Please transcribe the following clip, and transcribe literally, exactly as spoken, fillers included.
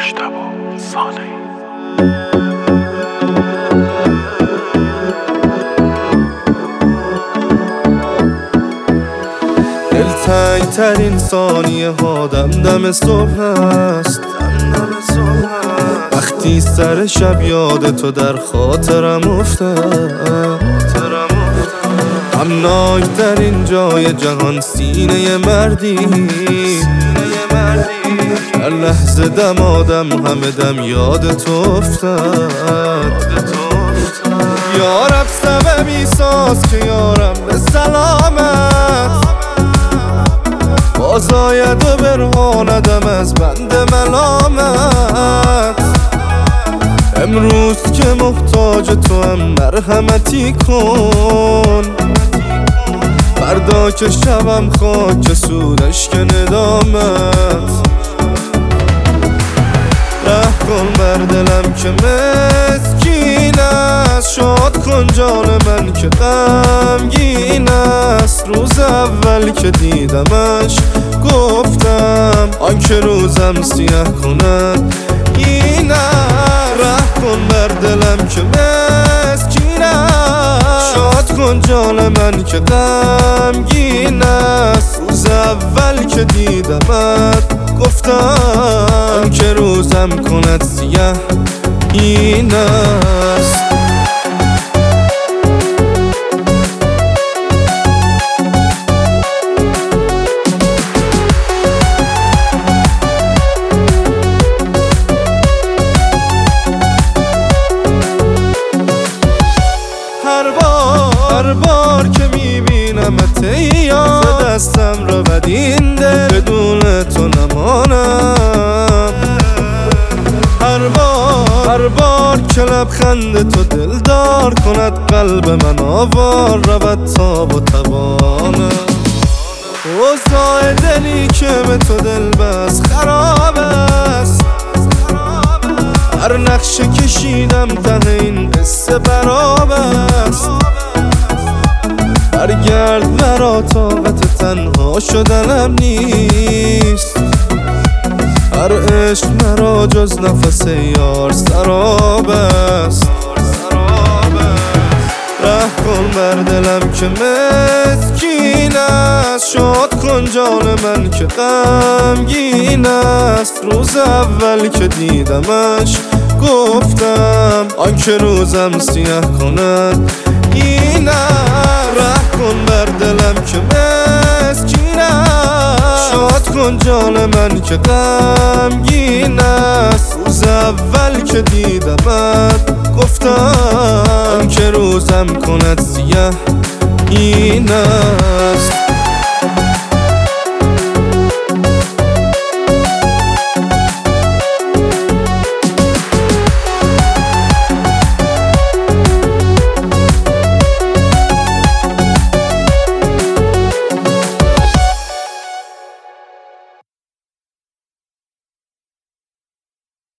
مجتبی صالحی. دلتنگ ترین ثانیه ها دم دم صبح است، وقتی سر شب یاد تو در خاطرم افتاد. غمناک ترین جای جهان سینه مردی، هر لحظه دم آدم همه دم یاد تو افتاد. یارب سببی ساز که یارم به سلامت، باز آید و برهاندم از بند ملامت. امروز که محتاج تو هم مرحمتی کن، فردا که شبم خاک سودش که ندامت. ره کن بر دلم که مسکین است، شاد کن جان من که غمگین است. روز اول که دیدمش گفتم آنکه روزم سیاه کند این است. ره کن بر دلم که مسکین است، شاد کن جان من که غمگین است. روز اول که دیدمت گفتم آنکه روزم کند سیاه این است. هر بار که میبینمت ای یار، دستم را بد این دل بدون تو نمانم. هر بار هر بار که لبخند تو دلدار کند قلب من آوار رود تاب و توانم. اوضاع دلی که به تو دل بس خراب است، هر نقشه کشیدم ته این قصه براب است. برگرد مرا طاقت تنها شدنم نیست، هر عشق مرا جز نفس یار سراب است. ره کن بر دلم که مسکین است، شاد کن جان من که غمگین است. روز اول که دیدمش گفتم آنکه روزم سیاه کند این است. ره کن بر دلم که مسکین است، شاد کن جان من که غمگین است. روز اول که دیدمت گفتم آنکه روزم کند سیاه این است.